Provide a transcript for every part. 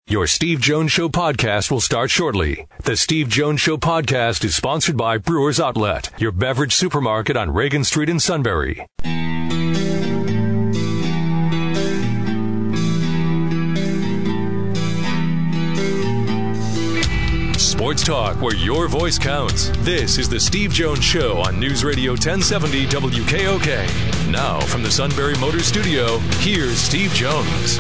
Your Steve Jones Show podcast will start shortly. The Steve Jones Show podcast is sponsored by Brewers Outlet, your beverage supermarket on Reagan Street in Sunbury. Sports talk where your voice counts. This is the Steve Jones Show on News Radio 1070 WKOK. Now from the Sunbury Motor Studio, here's Steve Jones.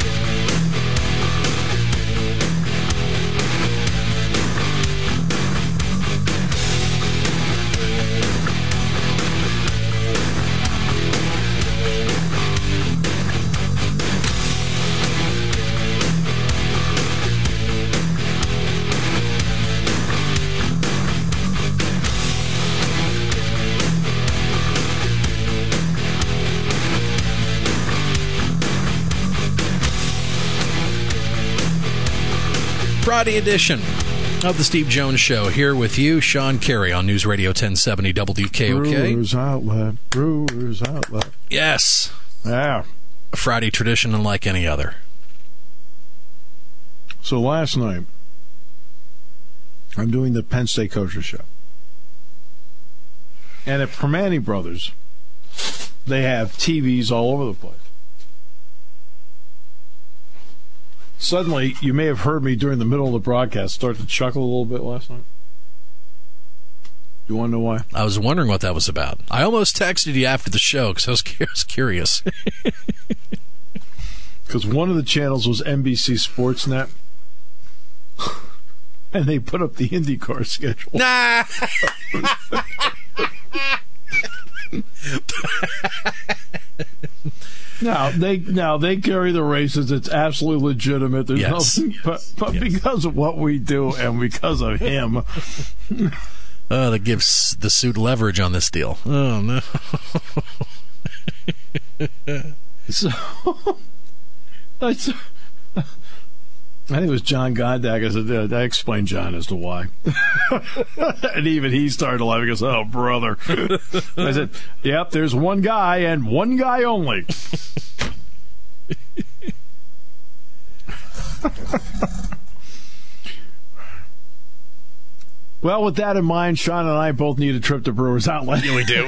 Friday edition of the Steve Jones Show. Here with you, Sean Carey on News Radio 1070 WKOK. Brewers Outlet. Yes. Yeah. A Friday tradition unlike any other. So last night, I'm doing the Penn State Kosher Show. And at Permane Brothers, they have TVs all over the place. Suddenly, you may have heard me during the middle of the broadcast start to chuckle a little bit last night. You want to know why? I was wondering what that was about. I almost texted you after the show because I was curious. Because one of the channels was NBC Sportsnet, and they put up the IndyCar schedule. Nah! Now they carry the races. It's absolutely legitimate. There's nothing, but yes. Because of what we do and because of him, that gives the suit leverage on this deal. Oh no! So I think it was John Gondak. I explained John as to why. And even he started laughing. He goes, oh, brother. I said, yep, there's one guy and one guy only. Well, with that in mind, Sean and I both need a trip to Brewers Outlet. Yeah, we do.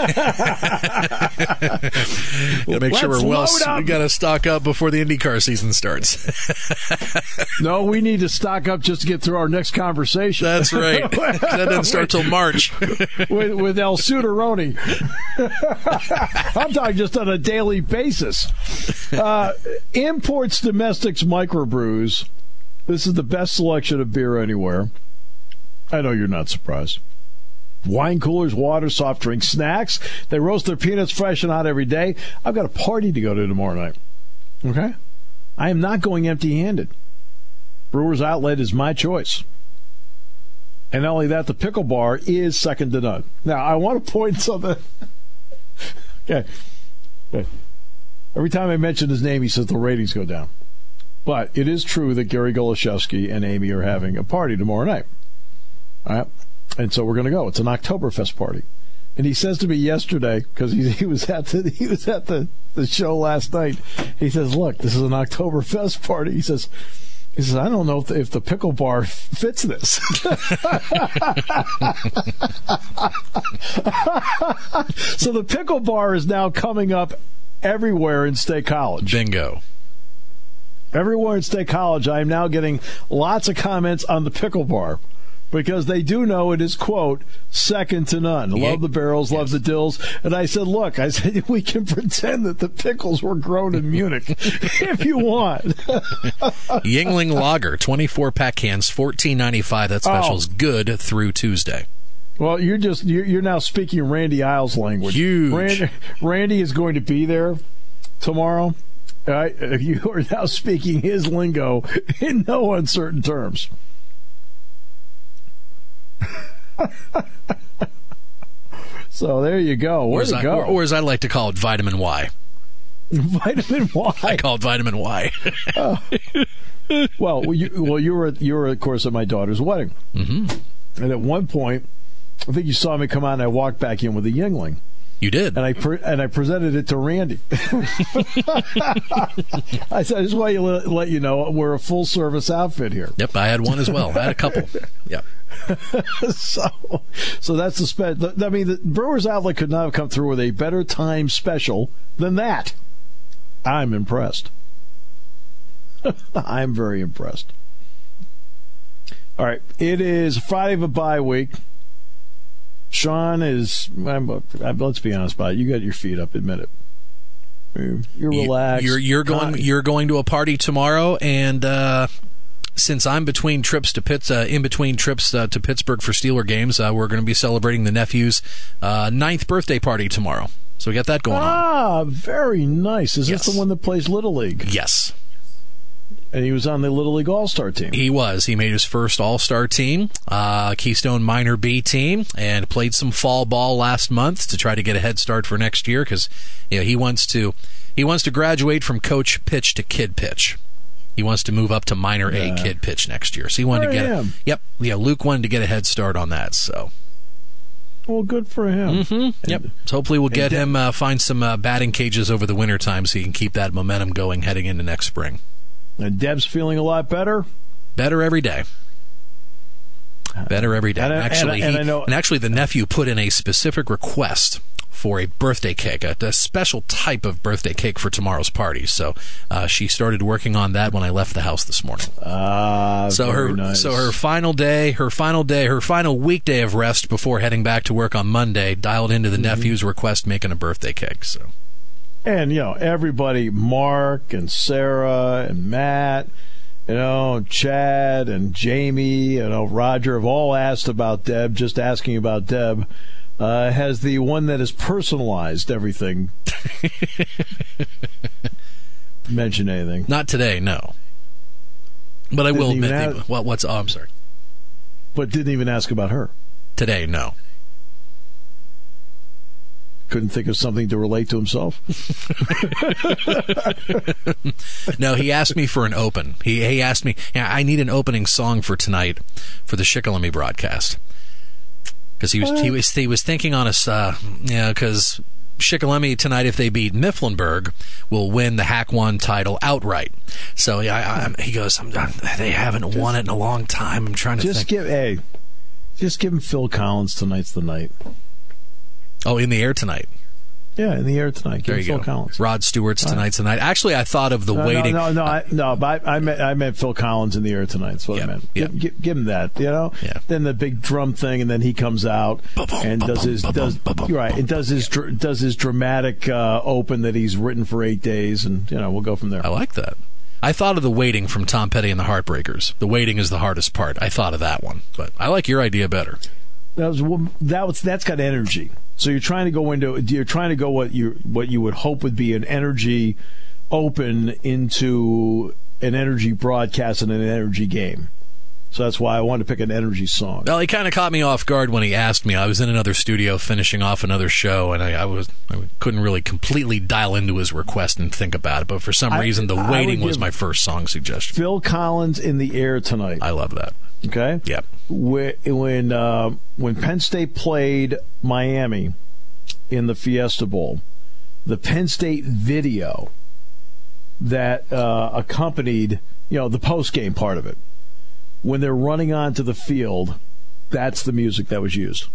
Gotta make sure we're well. We gotta stock up before the IndyCar season starts. No, we need to stock up just to get through our next conversation. That's right. That doesn't start till March. with El Suderoni. I'm talking just on a daily basis. Imports, domestics, microbrews. This is the best selection of beer anywhere. I know you're not surprised. Wine coolers, water, soft drinks, snacks. They roast their peanuts fresh and hot every day. I've got a party to go to tomorrow night. Okay? I am not going empty-handed. Brewers Outlet is my choice. And not only that, the pickle bar is second to none. Now, I want to point something. Okay. Every time I mention his name, he says the ratings go down. But it is true that Gary Goloszewski and Amy are having a party tomorrow night. All right. And so we're going to go. It's an Oktoberfest party. And he says to me yesterday, because he was at the show last night, he says, look, this is an Oktoberfest party. He says, I don't know if the pickle bar fits this. So the pickle bar is now coming up everywhere in State College. Bingo. Everywhere in State College, I am now getting lots of comments on the pickle bar. Because they do know it is, quote, second to none. Love the barrels, love the dills. And I said, look, we can pretend that the pickles were grown in Munich if you want. Yuengling Lager, 24-pack cans, $14.95. That special's good through Tuesday. Well, you're now speaking Randy Isles language. Huge. Randy is going to be there tomorrow. You are now speaking his lingo in no uncertain terms. So there you go. Or as I like to call it, vitamin Y. Vitamin Y. I call it vitamin Y. Well, you were of course at my daughter's wedding, and at one point, I think you saw me come out and I walked back in with a Yuengling, You did. And I presented it to Randy. I said, I just want to let you know we're a full-service outfit here. Yep, I had one as well. I had a couple. Yep. So that's the I mean, the Brewers Outlet could not have come through with a better time special than that. I'm impressed. I'm very impressed. All right, it is Friday of a bye week. Sean is, let's be honest about it. You got your feet up, admit it. You're relaxed. You're going to a party tomorrow, and since I'm between trips to in between trips to Pittsburgh for Steeler games, we're going to be celebrating the nephew's 9th birthday party tomorrow. So we got that going on. Ah, very nice. Is Yes. this the one that plays Little League? Yes. And he was on the Little League All-Star team. He was. He made his first All-Star team, Keystone Minor B team, and played some fall ball last month to try to get a head start for next year because he wants to graduate from coach pitch to kid pitch. He wants to move up to minor A kid pitch next year. So he wanted to get Yep. Luke wanted to get a head start on that. So. Well, good for him. Mm-hmm. Yep. So hopefully we'll get him find some batting cages over the winter time so he can keep that momentum going heading into next spring. And Deb's feeling a lot better? Better every day. Better every day. And actually, the nephew put in a specific request for a birthday cake, a special type of birthday cake for tomorrow's party. So she started working on that when I left the house this morning. Nice. So her final weekday of rest before heading back to work on Monday, dialed into the nephew's request, making a birthday cake. So. And, everybody, Mark and Sarah and Matt, Chad and Jamie, Roger have all asked about Deb, just asking about Deb. Has the one that is personalized everything mention anything? Not today, no. But I will admit, I'm sorry. But didn't even ask about her. Today, no. Couldn't think of something to relate to himself? No, he asked me for an open. He asked me, I need an opening song for tonight for the Shikellamy broadcast. Because he was thinking on us, because Shikellamy tonight, if they beat Mifflinburg, will win the Hack 1 title outright. So he goes, they haven't won it in a long time. I'm trying to think. Just give him Phil Collins. Tonight's the night. Oh, in the air tonight. Yeah, in the air tonight. There you Phil go. Collins. Rod Stewart's tonight's the night. Actually, I thought of the waiting. But I meant Phil Collins in the air tonight. That's what I meant. Yep. Give him that. Yeah. Then the big drum thing, and then he comes out and does his dramatic open that he's written for 8 days, and we'll go from there. I like that. I thought of the waiting from Tom Petty and the Heartbreakers. The waiting is the hardest part. I thought of that one, but I like your idea better. That's got energy. So you're trying to go what you would hope would be an energy open into an energy broadcast and an energy game. So that's why I wanted to pick an energy song. Well, he kind of caught me off guard when he asked me. I was in another studio finishing off another show, and I couldn't really completely dial into his request and think about it. But for some reason, the waiting was my first song suggestion. Phil Collins in the air tonight. I love that. Okay. Yep. When Penn State played Miami in the Fiesta Bowl, the Penn State video that accompanied the post game part of it, when they're running onto the field, that's the music that was used.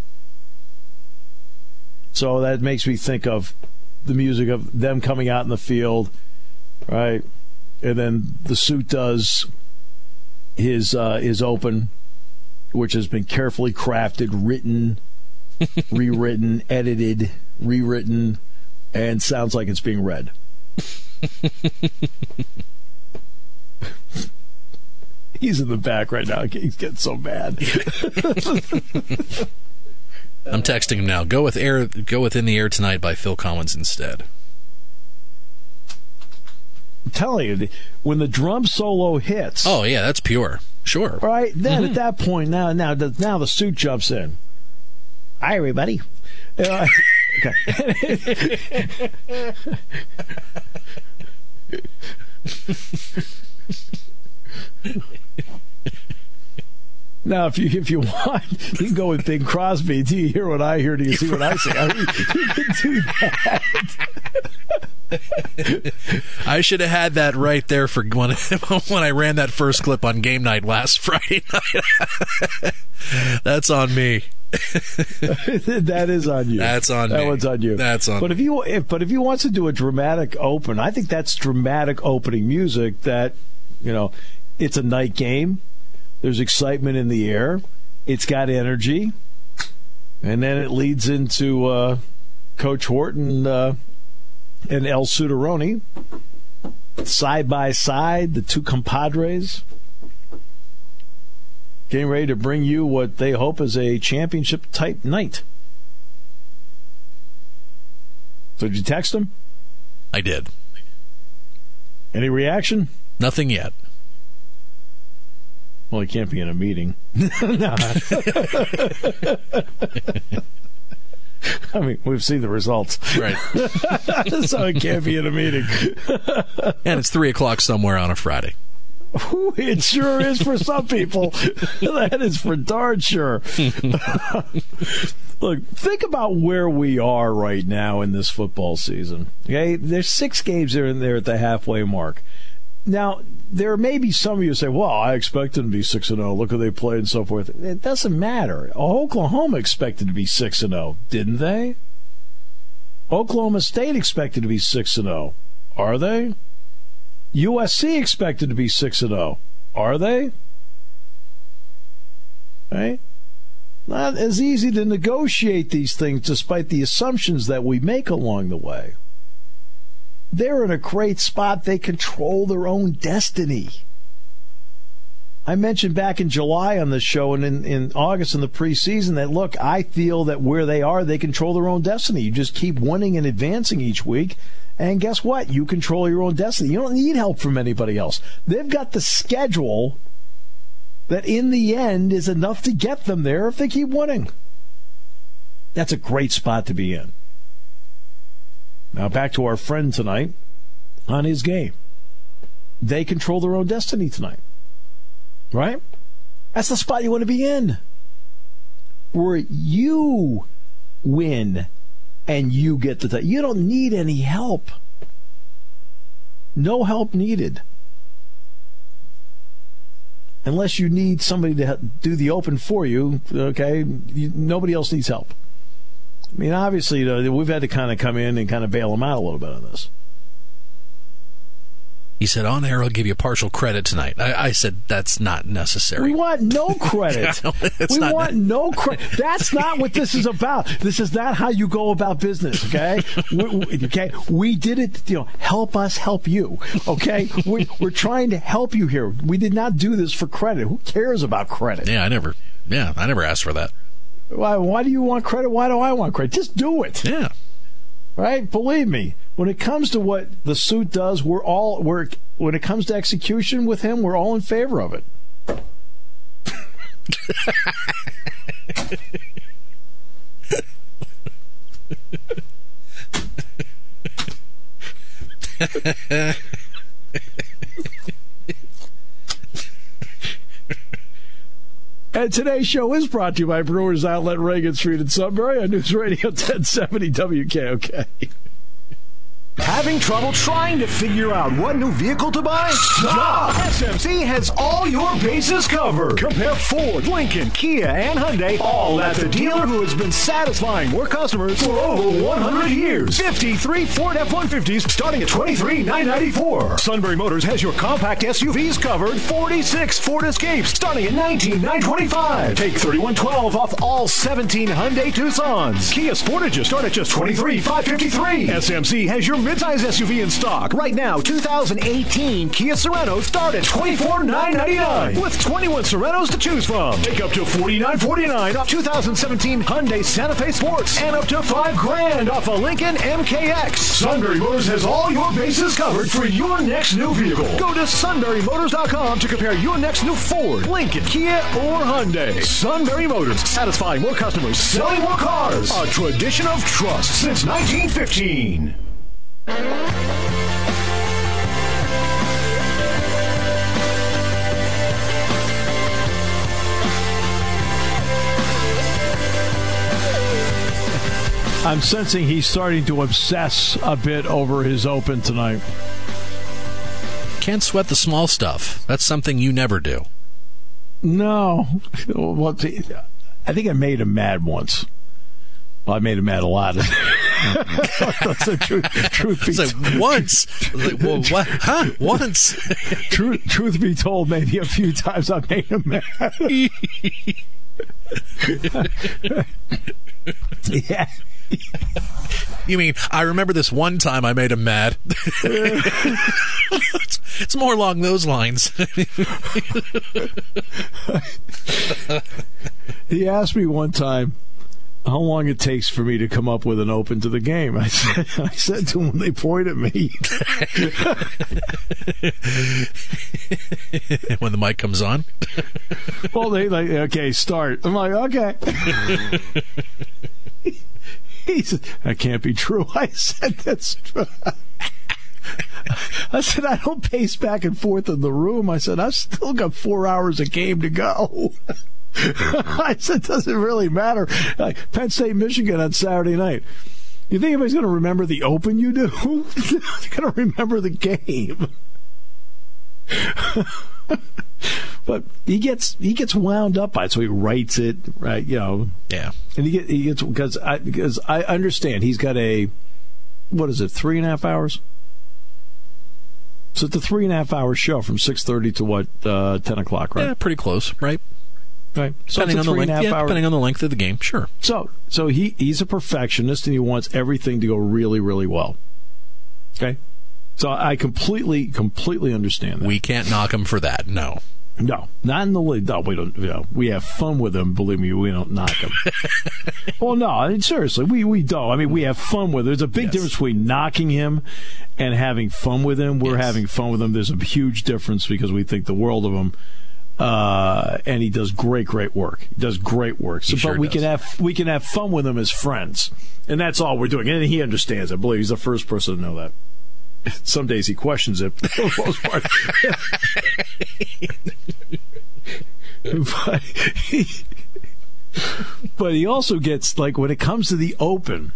So that makes me think of the music of them coming out in the field, right? And then the suit does his open, which has been carefully crafted, written, rewritten, edited, rewritten, and sounds like it's being read. He's in the back right now. He's getting so mad. I'm texting him now. Go with In the Air Tonight by Phil Collins instead. I'm telling you, when the drum solo hits. Oh yeah, that's pure. Sure. Right? Then at that point, now the suit jumps in. Hi, everybody. Okay. Now, if you want, you can go with Bing Crosby. Do you hear what I hear? Do you see what I see? I mean, you can do that. I should have had that right there for when I ran that first clip on game night last Friday night. That's on me. That is on you. That's on me. That one's on you. That's on. But if he wants to do a dramatic open, I think that's dramatic opening music. That it's a night game. There's excitement in the air. It's got energy, and then it leads into Coach Horton and El Suderoni side by side, the two compadres, getting ready to bring you what they hope is a championship-type night. So did you text him? I did. Any reaction? Nothing yet. Well, he can't be in a meeting. No. I mean, we've seen the results. Right. So it can't be in a meeting. And it's 3 o'clock somewhere on a Friday. It sure is for some people. That is for darn sure. Look, think about where we are right now in this football season. Okay, there's 6 games there and there at the halfway mark. Now, there may be some of you who say, well, I expected them to be 6-0. Look who they played and so forth. It doesn't matter. Oklahoma expected to be 6-0, didn't they? Oklahoma State expected to be 6-0. Are they? USC expected to be 6-0. Are they? Right? Not as easy to negotiate these things despite the assumptions that we make along the way. They're in a great spot. They control their own destiny. I mentioned back in July on the show and in August in the preseason that, look, I feel that where they are, they control their own destiny. You just keep winning and advancing each week. And guess what? You control your own destiny. You don't need help from anybody else. They've got the schedule that in the end is enough to get them there if they keep winning. That's a great spot to be in. Now back to our friend tonight on his game. They control their own destiny tonight. Right? That's the spot you want to be in. Where you win and you get the title. You don't need any help. No help needed. Unless you need somebody to do the open for you, okay? Nobody else needs help. I mean, obviously, we've had to kind of come in and kind of bail them out a little bit on this. He said, on air, I'll give you partial credit tonight. I said, that's not necessary. We want no credit. We want no credit. That's not what this is about. This is not how you go about business, okay? We did it, help us help you, okay? We're trying to help you here. We did not do this for credit. Who cares about credit? I never asked for that. Why do you want credit? Why do I want credit? Just do it. Yeah. Right? Believe me, when it comes to what the suit does, when it comes to execution with him, we're all in favor of it. And today's show is brought to you by Brewers Outlet, Reagan Street in Sunbury on News Radio 1070 WKOK. Having trouble trying to figure out what new vehicle to buy? Stop! SMC has all your bases covered. Compare Ford, Lincoln, Kia, and Hyundai, all at the dealer who has been satisfying more customers for over 100 years. 53 Ford F-150s starting at $23,994. Sunbury Motors has your compact SUVs covered. 46 Ford Escapes starting at $19,925. Take $31,12 off all 17 Hyundai Tucsons. Kia Sportages start at just $23,553. SMC has your midsize SUV in stock. Right now, 2018 Kia Sorentos start at $24,999 with 21 Sorentos to choose from. Take up to $49,49 off 2017 Hyundai Santa Fe Sports and up to $5,000 off a Lincoln MKX. Sunbury Motors has all your bases covered for your next new vehicle. Go to sunburymotors.com to compare your next new Ford, Lincoln, Kia, or Hyundai. Sunbury Motors, satisfying more customers, selling more cars. A tradition of trust since 1915. I'm sensing he's starting to obsess a bit over his open tonight. Can't sweat the small stuff. That's something you never do. No. Well, I think I made him mad once. Well, I made him mad a lot. That's the truth be told. Like once. Like, well, what? Huh? Once. Truth be told, maybe a few times I made him mad. Yeah. You mean, I remember this one time I made him mad. It's more along those lines. He asked me one time how long it takes for me to come up with an open to the game. I said to him when they point at me. When the mic comes on? Well, they like, okay, start. I'm like, okay. He said, that can't be true. I said, that's true. I said, I don't pace back and forth in the room. I said, I've still got 4 hours a game to go. I said, doesn't really matter. Like Penn State, Michigan on Saturday night. You think anybody's going to remember the open you do? They're going to remember the game. But he gets wound up by it, so he writes it, right? You know, yeah. And he gets because I understand he's got a, what is it, 3.5 hours? So it's a 3.5 hour show from 6:30 to what 10 o'clock, right? Yeah, pretty close, right? Right. So depending on the length, depending on the length of the game, sure. So he's a perfectionist and he wants everything to go really, really well. Okay. So I completely understand that. We can't knock him for that. No, not in the league. No, we don't. You know, we have fun with him. Believe me, we don't knock him. Well, no, I mean, seriously, we don't. I mean, we have fun with him. There's a big difference between knocking him and having fun with him. We're having fun with him. There's a huge difference because we think the world of him. And he does great work. He does great work. So, but we can have fun with him as friends, and that's all we're doing. And he understands. I believe he's the first person to know that. Some days he questions it, but for the most part. But he also gets, like, when it comes to the open,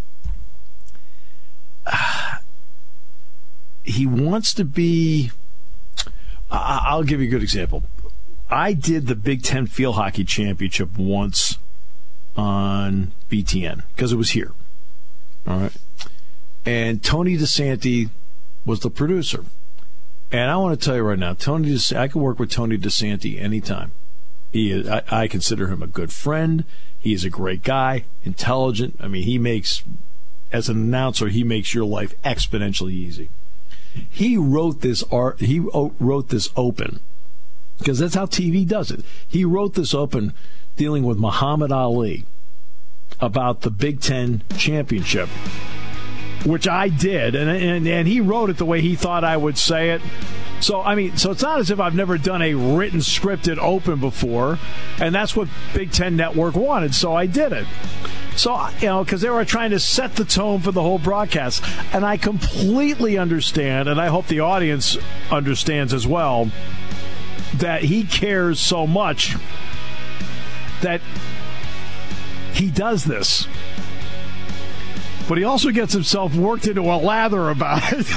he wants to be. I'll give you a good example. I did the Big Ten Field Hockey Championship once on BTN because it was here. All right. And Tony DeSanti was the producer. And I want to tell you right now, I can work with Tony DeSanti anytime. I consider him a good friend. He is a great guy, intelligent. I mean, as an announcer, he makes your life exponentially easy. He wrote this open because that's how TV does it. He wrote this open dealing with Muhammad Ali about the Big Ten Championship, which I did, and he wrote it the way he thought I would say it. So, I mean, it's not as if I've never done a written, scripted open before, and that's what Big Ten Network wanted, so I did it. So, you know, because they were trying to set the tone for the whole broadcast, and I completely understand, and I hope the audience understands as well, that he cares so much that he does this. But he also gets himself worked into a lather about it.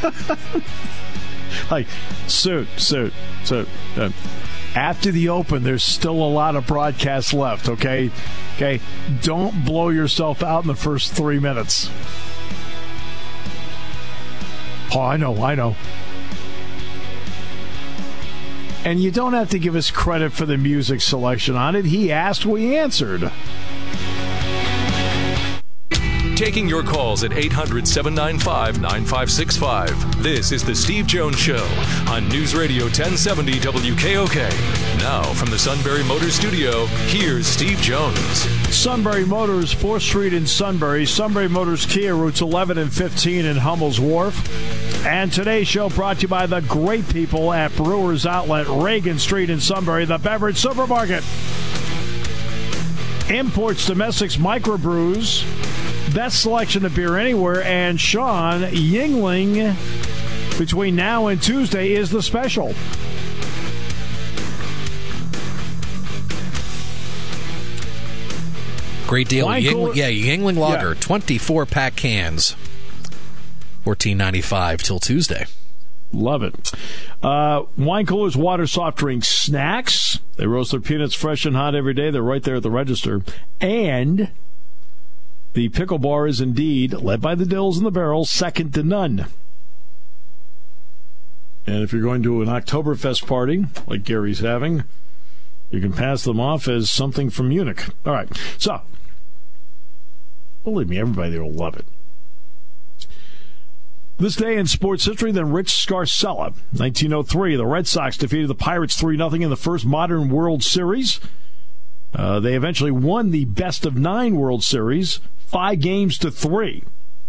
Like, suit. After the open, there's still a lot of broadcasts left, okay? Okay? Don't blow yourself out in the first 3 minutes. Oh, I know. And you don't have to give us credit for the music selection on it. He asked, we answered. Taking your calls at 800-795-9565. This is the Steve Jones Show on News Radio 1070 WKOK. Now, from the Sunbury Motors Studio, here's Steve Jones. Sunbury Motors, 4th Street in Sunbury. Sunbury Motors Kia, routes 11 and 15 in Hummel's Wharf. And today's show brought to you by the great people at Brewers Outlet, Reagan Street in Sunbury, the beverage supermarket. Imports, domestics, microbrews. Best selection of beer anywhere, and Sean Yingling between now and Tuesday is the special. Great deal. Yuengling Lager, 24-pack cans, $14.95 till Tuesday. Love it. Wine coolers, water, soft drinks, snacks. They roast their peanuts fresh and hot every day. They're right there at the register. And the pickle bar is indeed, led by the Dills and the Barrels, second to none. And if you're going to an Oktoberfest party, like Gary's having, you can pass them off as something from Munich. All right. So, believe me, everybody there will love it. This day in sports history, then Rich Scarcella. 1903, the Red Sox defeated the Pirates 3-0 in the first modern World Series. They eventually won the best-of-9 World Series, 5-3.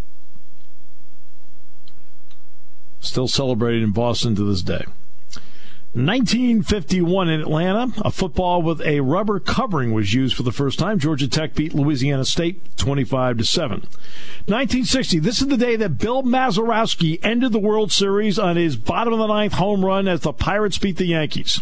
Still celebrated in Boston to this day. 1951 in Atlanta, a football with a rubber covering was used for the first time. Georgia Tech beat Louisiana State 25-7. 1960, this is the day that Bill Mazeroski ended the World Series on his bottom-of-the-ninth home run as the Pirates beat the Yankees.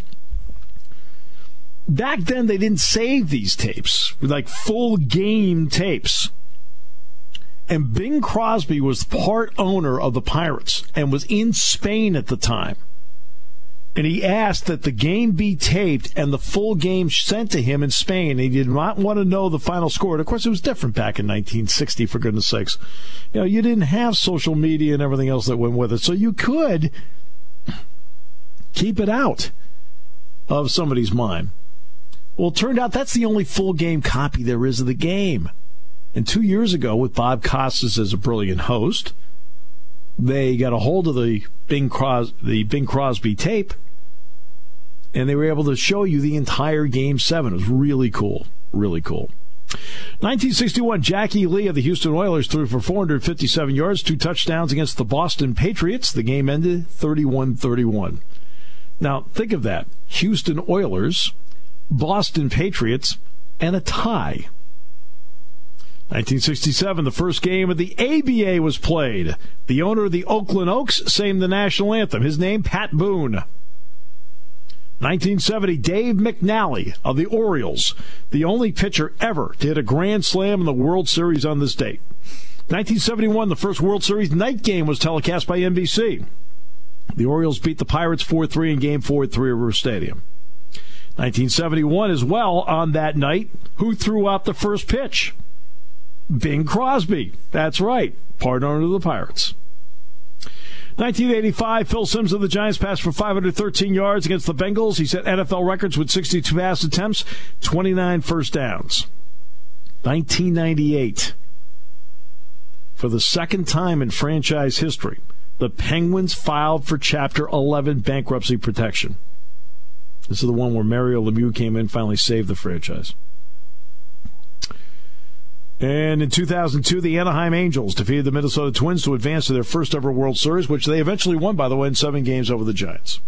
Back then, they didn't save these tapes, like full game tapes. And Bing Crosby was part owner of the Pirates and was in Spain at the time. And he asked that the game be taped and the full game sent to him in Spain. He did not want to know the final score. And of course, it was different back in 1960, for goodness sakes. You know, you didn't have social media and everything else that went with it. So you could keep it out of somebody's mind. Well, it turned out that's the only full game copy there is of the game. And 2 years ago, with Bob Costas as a brilliant host, they got a hold of the Bing Crosby tape, and they were able to show you the entire Game 7. It was really cool. Really cool. 1961, Jackie Lee of the Houston Oilers threw for 457 yards, 2 touchdowns against the Boston Patriots. The game ended 31-31. Now, think of that. Houston Oilers, Boston Patriots, and a tie. 1967, the first game of the ABA was played. The owner of the Oakland Oaks sang the national anthem. His name, Pat Boone. 1970, Dave McNally of the Orioles, the only pitcher ever to hit a grand slam in the World Series on this date. 1971, the first World Series night game was telecast by NBC. The Orioles beat the Pirates 4-3 in Game 4 at Three River Stadium. 1971 as well, on that night, who threw out the first pitch? Bing Crosby. That's right. Part owner of the Pirates. 1985, Phil Simms of the Giants passed for 513 yards against the Bengals. He set NFL records with 62 pass attempts, 29 first downs. 1998, for the second time in franchise history, the Penguins filed for Chapter 11 bankruptcy protection. This is the one where Mario Lemieux came in and finally saved the franchise. And in 2002, the Anaheim Angels defeated the Minnesota Twins to advance to their first ever World Series, which they eventually won, by the way, in 7 games over the Giants.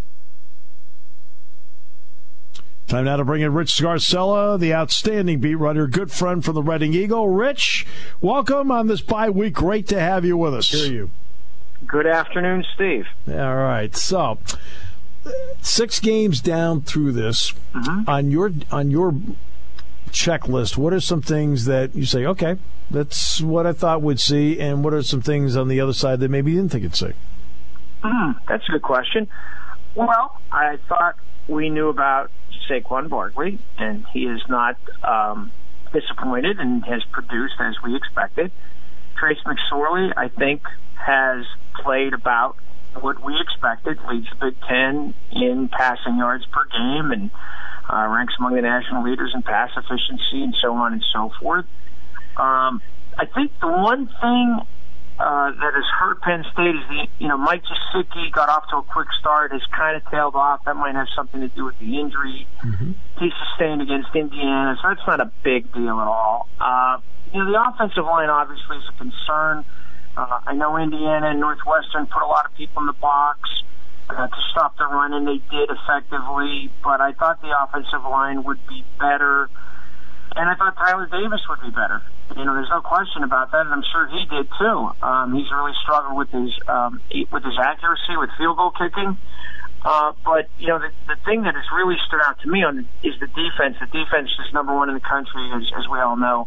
Time now to bring in Rich Scarcella, the outstanding beat writer, good friend from the Reading Eagle. Rich, welcome on this bye week. Great to have you with us. Hear you. Good afternoon, Steve. All right. So, 6 games down through this. Mm-hmm. On your checklist, what are some things that you say, okay, that's what I thought we'd see, and what are some things on the other side that maybe you didn't think you'd see? That's a good question. Well, I thought we knew about Saquon Barkley, and he is not disappointed and has produced as we expected. Trace McSorley, I think, has played about what we expected, leads the Big Ten in passing yards per game, and ranks among the national leaders in pass efficiency, and so on and so forth. I think the one thing that has hurt Penn State is Mike Gesicki got off to a quick start, has kind of tailed off. That might have something to do with the injury he sustained against Indiana, so that's not a big deal at all. The offensive line obviously is a concern. I know Indiana and Northwestern put a lot of people in the box to stop the run, and they did effectively, but I thought the offensive line would be better, and I thought Tyler Davis would be better. There's no question about that, and I'm sure he did too. He's really struggled with his accuracy, with field goal kicking. But the thing that has really stood out to me is the defense. The defense is number 1 in the country, as we all know.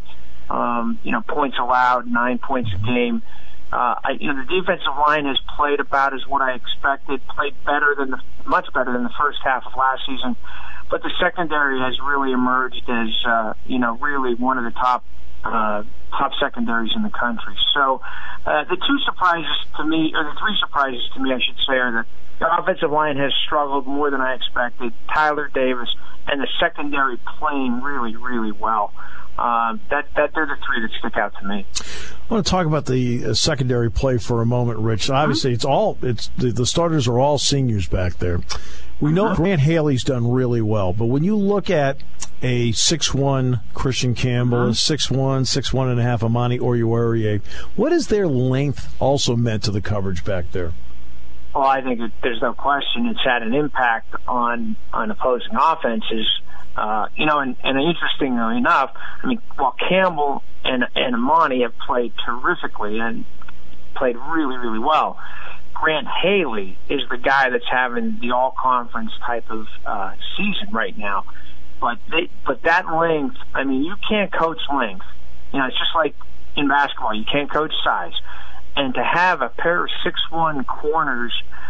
Points allowed, 9 points a game. The defensive line has played about as what I expected. Played much better than the first half of last season. But the secondary has really emerged as really one of the top secondaries in the country. So the three surprises to me, I should say, are that the offensive line has struggled more than I expected. Tyler Davis and the secondary playing really, really well. They're the three that stick out to me. I want to talk about the secondary play for a moment, Rich. Obviously, the starters are all seniors back there. We know Grant Haley's done really well, but when you look at a 6'1" Christian Campbell, a 6'1", 6'1.5" Amani Oruwariye, what has their length also meant to the coverage back there? Well, I think there's no question it's had an impact on opposing offenses. And interestingly enough, while Campbell and Amani have played terrifically and played really, really well, Grant Haley is the guy that's having the all-conference type of season right now. But that length, you can't coach length. It's just like in basketball, you can't coach size. And to have a pair of 6'1" corners,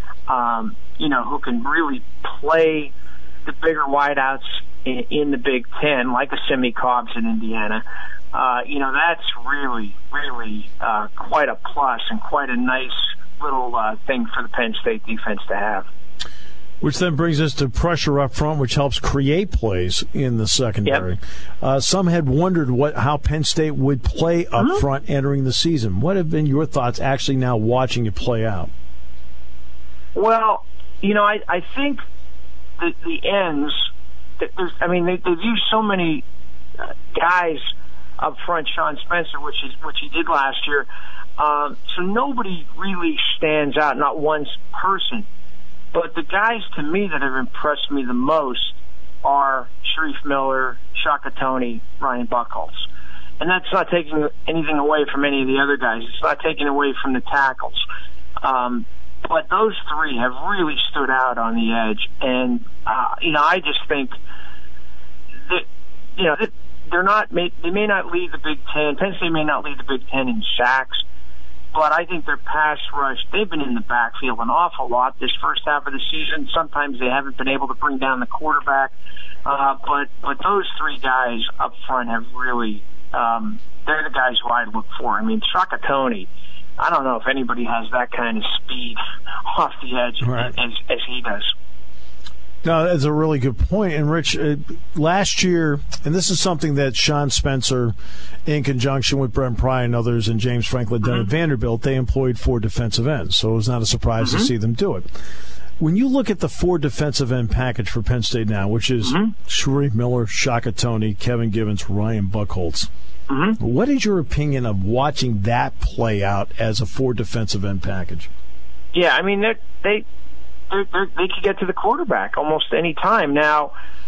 who can really play the bigger wideouts in the Big Ten, like a Simi Cobbs in Indiana, that's really, really quite a plus and quite a nice little thing for the Penn State defense to have. Which then brings us to pressure up front, which helps create plays in the secondary. Yep. Some had wondered how Penn State would play up front entering the season. What have been your thoughts actually now watching it play out? Well, I think the ends, they've used so many guys up front, Sean Spencer, which he did last year. So nobody really stands out, not one person. But the guys, to me, that have impressed me the most are Sharif Miller, Shaka Toney, Ryan Buchholz. And that's not taking anything away from any of the other guys. It's not taking away from the tackles. But those three have really stood out on the edge. And, I just think that, they may not lead the Big Ten. Penn State may not lead the Big Ten in sacks. But I think their pass rush, they've been in the backfield an awful lot this first half of the season. Sometimes they haven't been able to bring down the quarterback. But those three guys up front have really, they're the guys who I look for. Shaka Toney, I don't know if anybody has that kind of speed off the edge as he does. No, that's a really good point. And, Rich, last year, and this is something that Sean Spencer, in conjunction with Brent Pry and others and James Franklin done at Vanderbilt, they employed 4 defensive ends. So it was not a surprise to see them do it. When you look at the 4 defensive end package for Penn State now, which is Sharif Miller, Shaka Toney, Kevin Givens, Ryan Buchholz, what is your opinion of watching that play out as a 4 defensive end package? Yeah, they could get to the quarterback almost any time. Now,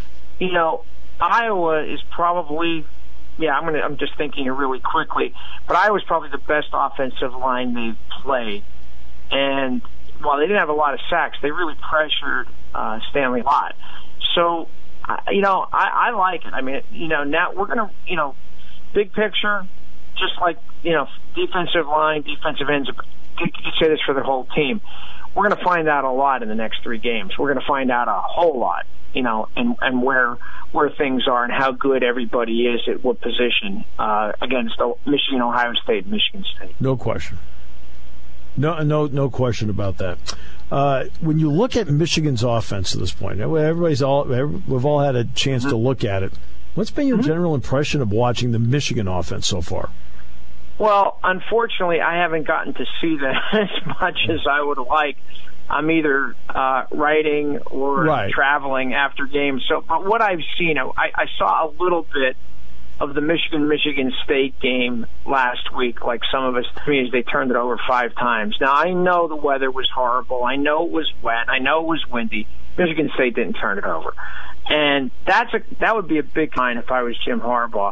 Iowa is probably, I'm just thinking here really quickly, but Iowa's probably the best offensive line they've played. And while they didn't have a lot of sacks, they really pressured Stanley Lott. So, I like it. Now we're going to, big picture, just like, defensive line, defensive ends, you could say this for the whole team. We're going to find out a lot in the next 3 games. We're going to find out a whole lot, and where things are and how good everybody is at what position against Michigan, Ohio State, and Michigan State. No question. No question about that. When you look at Michigan's offense at this point, we've all had a chance to look at it. What's been your general impression of watching the Michigan offense so far? Well, unfortunately, I haven't gotten to see that as much as I would like. I'm either writing or traveling after games. But what I've seen, I saw a little bit of the Michigan State game last week, like some of us, they turned it over 5 times. Now, I know the weather was horrible. I know it was wet. I know it was windy. Michigan State didn't turn it over. And that would be a big sign if I was Jim Harbaugh.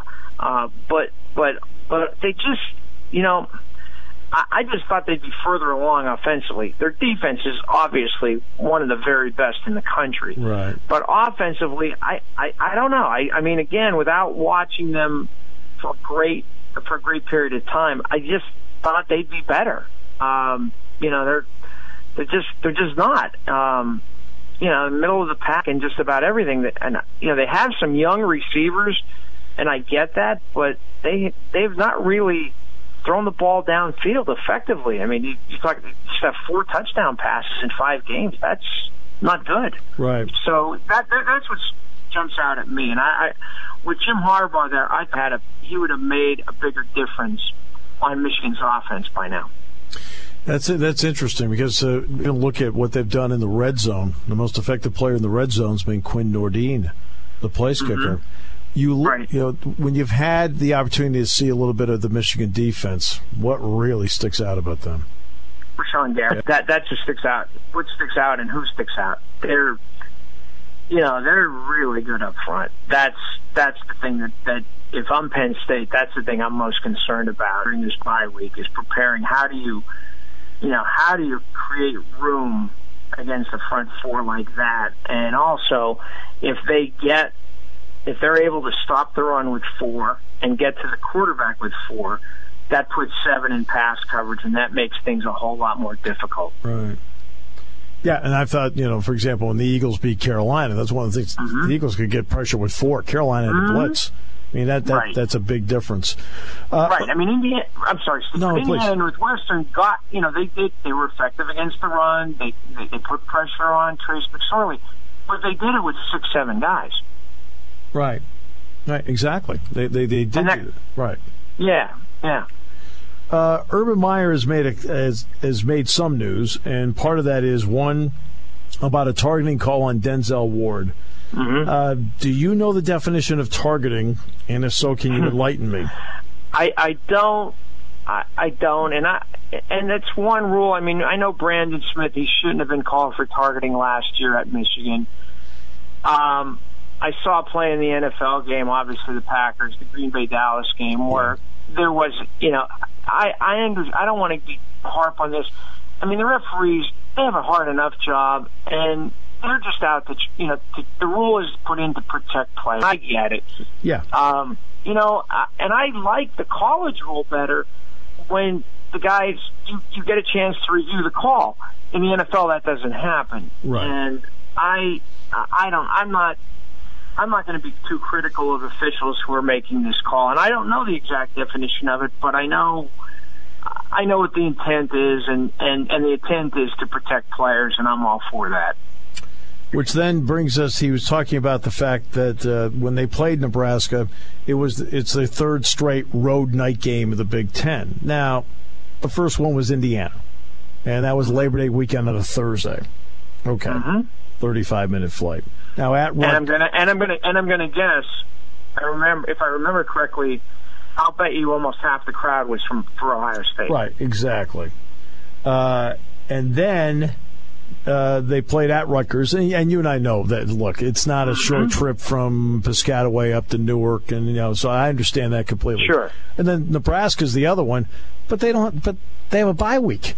But they just, I just thought they'd be further along offensively. Their defense is obviously one of the very best in the country. Right. But offensively, I don't know. Again, without watching them for a great for a great period of time. I just thought they'd be better. They're just not. In the middle of the pack in just about everything. And they have some young receivers, and I get that, but they've not really thrown the ball downfield effectively. I mean, you have 4 touchdown passes in 5 games. That's not good. Right. So that's what jumps out at me. And I with Jim Harbaugh there, he would have made a bigger difference on Michigan's offense by now. That's interesting because you look at what they've done in the red zone. The most effective player in the red zone has been Quinn Nordine, the place kicker. When you've had the opportunity to see a little bit of the Michigan defense, what really sticks out about them? Rashawn Gary. That just sticks out. What sticks out and who sticks out? They're really good up front. That's the thing that if I'm Penn State, that's the thing I'm most concerned about during this bye week is preparing. How do you create room against a front 4 like that? And also, if they're able to stop the run with 4 and get to the quarterback with 4, that puts 7 in pass coverage, and that makes things a whole lot more difficult. Right. Yeah, and I thought, for example, when the Eagles beat Carolina, that's one of the things. The Eagles could get pressure with 4. Carolina had a blitz. I mean, that's a big difference. Right. I mean, Indiana please. and Northwestern got, they were effective against the run. They put pressure on Trace McSorley, but they did it with 6-7 guys. Right. Right. Exactly. They did do that. Right. Yeah. Urban Meyer has made some news, and part of that is one about a targeting call on Denzel Ward. Mm-hmm. Do you know the definition of targeting, and if so, can you enlighten me? I don't, and that's one rule. I mean, I know Brandon Smith. He shouldn't have been called for targeting last year at Michigan. I saw a play in the NFL game, obviously the Packers, the Green Bay Dallas game, where there was, I don't want to harp on this. I mean, the referees, they have a hard enough job, and they're just out to, the rule is put in to protect players. I get it. Yeah. And I like the college rule better when the guys, you get a chance to review the call. In the NFL, that doesn't happen. Right. And I'm not going to be too critical of officials who are making this call. And I don't know the exact definition of it, but I know what the intent is, and the intent is to protect players, and I'm all for that. Which then brings us, he was talking about the fact that when they played Nebraska, it's their 3rd straight road night game of the Big Ten. Now, the first one was Indiana, and that was Labor Day weekend on a Thursday. Okay. 35-minute flight. Now at I'm gonna guess. If I remember correctly, I'll bet you almost half the crowd was for Ohio State. Right, exactly. And then they played at Rutgers, and you and I know that. Look, it's not a short trip from Piscataway up to Newark, and so I understand that completely. Sure. And then Nebraska's the other one, but they have a bye week.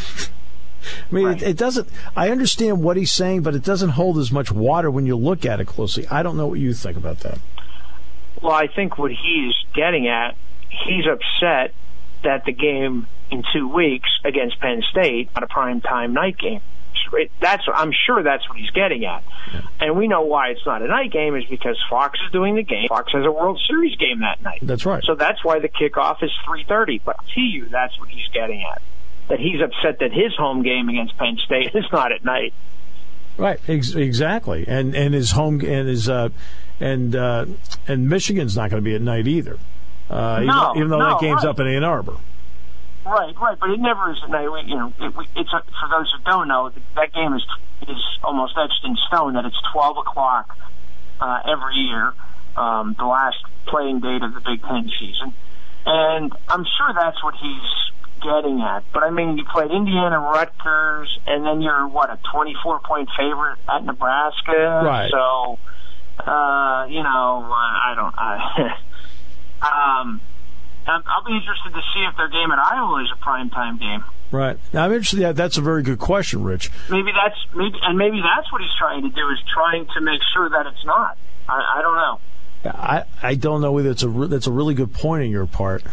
I mean, it doesn't. I understand what he's saying, but it doesn't hold as much water when you look at it closely. I don't know what you think about that. Well, I think what he's getting at, he's upset that the game in 2 weeks against Penn State on a primetime night game. I'm sure that's what he's getting at. Yeah. And we know why it's not a night game is because Fox is doing the game. Fox has a World Series game that night. That's right. So that's why the kickoff is 3:30. But to you, that's what he's getting at. That he's upset that his home game against Penn State is not at night. Right, exactly. And his home and his and Michigan's not going to be at night either. Even though that game's up in Ann Arbor. Right, but it never is at night. It's for those who don't know, that game is almost etched in stone that it's 12 o'clock every year, the last playing date of the Big Ten season, and I'm sure that's what he's getting at. But I mean, you played Indiana, Rutgers, and then you're a 24-point favorite at Nebraska. Right. So, I'll be interested to see if their game at Iowa is a primetime game. Right. Now, I'm interested. Yeah, that's a very good question, Rich. Maybe that's what he's trying to do, is trying to make sure that it's not. I don't know. I don't know whether that's a really good point on your part.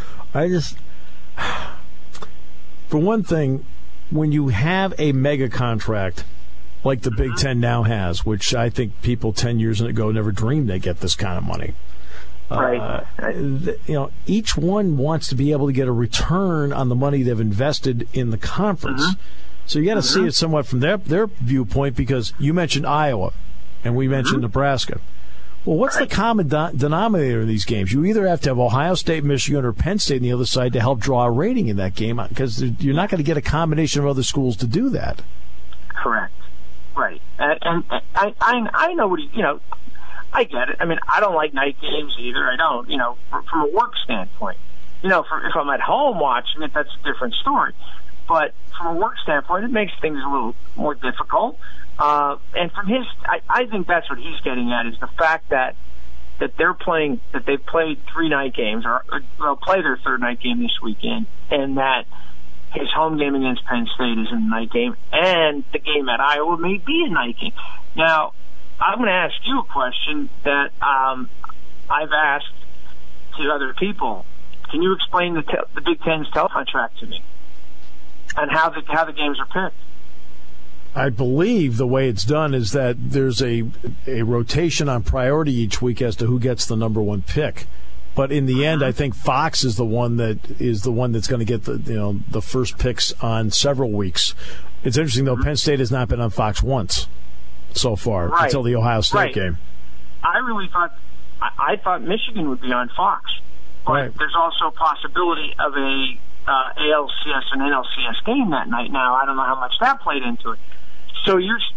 For one thing, when you have a mega contract like the Big Ten now has, which I think people 10 years ago never dreamed they'd get this kind of money. Right. Each one wants to be able to get a return on the money they've invested in the conference. Mm-hmm. So you got to see it somewhat from their viewpoint, because you mentioned Iowa and we mentioned Nebraska. Well, what's the common denominator in these games? You either have to have Ohio State, Michigan, or Penn State on the other side to help draw a rating in that game, because you're not going to get a combination of other schools to do that. Correct. Right. And I know what I get it. I mean, I don't like night games either. I don't, from a work standpoint. If I'm at home watching it, that's a different story. But from a work standpoint, it makes things a little more difficult. And from I think that's what he's getting at, is the fact that they've played 3 night games, or they'll play their 3rd night game this weekend, and that his home game against Penn State is a night game, and the game at Iowa may be a night game. Now, I'm going to ask you a question that I've asked to other people. Can you explain the Big Ten's telecontract to me, and how the games are picked? I believe the way it's done is that there's a rotation on priority each week as to who gets the number 1 pick. But in the end, I think Fox is the one that's going to get the first picks on several weeks. It's interesting though. Penn State has not been on Fox once so far until the Ohio State game. I really thought Michigan would be on Fox, but there's also a possibility of a ALCS and NLCS game that night. Now I don't know how much that played into it. So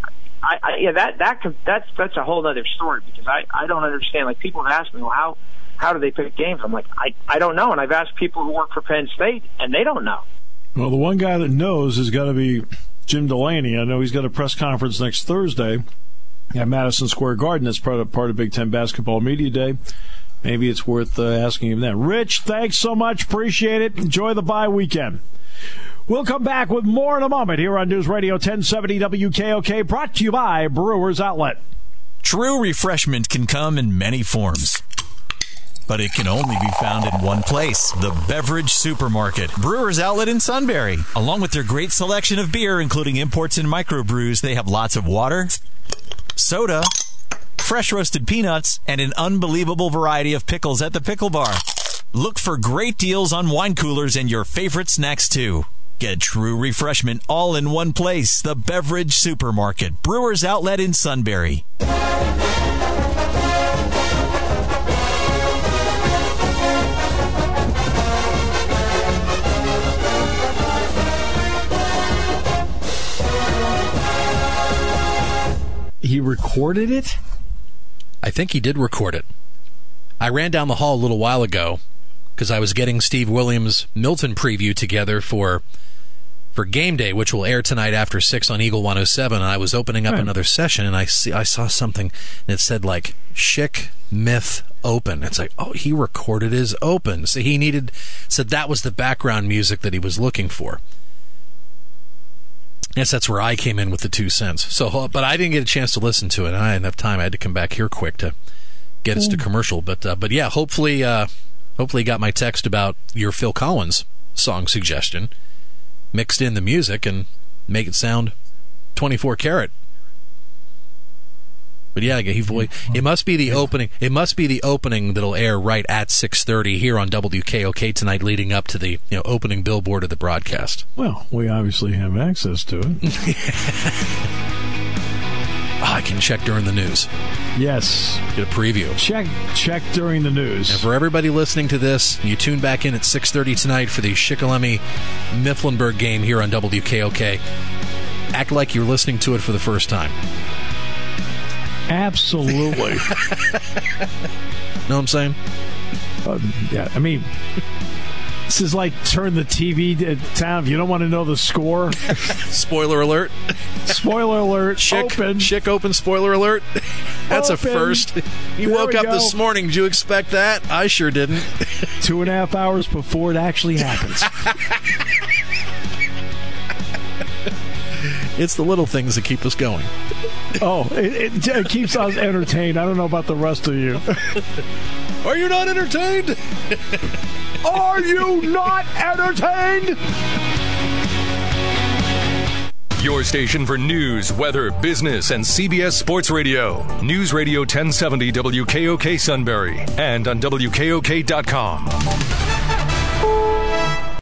that's a whole other story, because I don't understand. Like, people have asked me, well, how do they pick games? I'm like, I don't know. And I've asked people who work for Penn State, and they don't know. Well, the one guy that knows has got to be Jim Delaney. I know he's got a press conference next Thursday at Madison Square Garden. That's part of Big Ten Basketball Media Day. Maybe it's worth asking him that. Rich, thanks so much. Appreciate it. Enjoy the bye weekend. We'll come back with more in a moment here on News Radio 1070 WKOK, brought to you by Brewers Outlet. True refreshment can come in many forms, but it can only be found in one place, the Beverage Supermarket. Brewers Outlet in Sunbury. Along with their great selection of beer, including imports and microbrews, they have lots of water, soda, fresh roasted peanuts, and an unbelievable variety of pickles at the pickle bar. Look for great deals on wine coolers and your favorite snacks, too. Get true refreshment all in one place, the Beverage Supermarket. Brewers Outlet in Sunbury. He recorded it? I think he did record it. I ran down the hall a little while ago because I was getting Steve Williams' Milton preview together for Game Day, which will air tonight after 6 on Eagle 107, and I was opening up another session, and I saw something that said, like, Schick Myth Open. It's like, oh, he recorded his Open. So said that was the background music that he was looking for. Yes, that's where I came in with the 2 cents. So, but I didn't get a chance to listen to it. I had enough time. I had to come back here quick to get us to commercial. But yeah, hopefully got my text about your Phil Collins song suggestion, mixed in the music and make it sound 24 karat. But yeah, it must be the opening. It must be the opening that'll air right at 6:30 here on WKOK tonight, leading up to the opening billboard of the broadcast. Well, we obviously have access to it. I can check during the news. Yes, get a preview. Check during the news. And for everybody listening to this, you tune back in at 6:30 tonight for the Shikellamy Mifflinburg game here on WKOK. Act like you're listening to it for the first time. Absolutely. Know what I'm saying? Yeah, I mean, this is like turn the TV down if you don't want to know the score. Spoiler alert. Spoiler alert. Schick open, spoiler alert. That's open. A first. You woke up this morning. Did you expect that? I sure didn't. 2.5 hours before it actually happens. It's the little things that keep us going. Oh, it keeps us entertained. I don't know about the rest of you. Are you not entertained? Are you not entertained? Your station for news, weather, business, and CBS Sports Radio. News Radio 1070 WKOK Sunbury and on WKOK.com.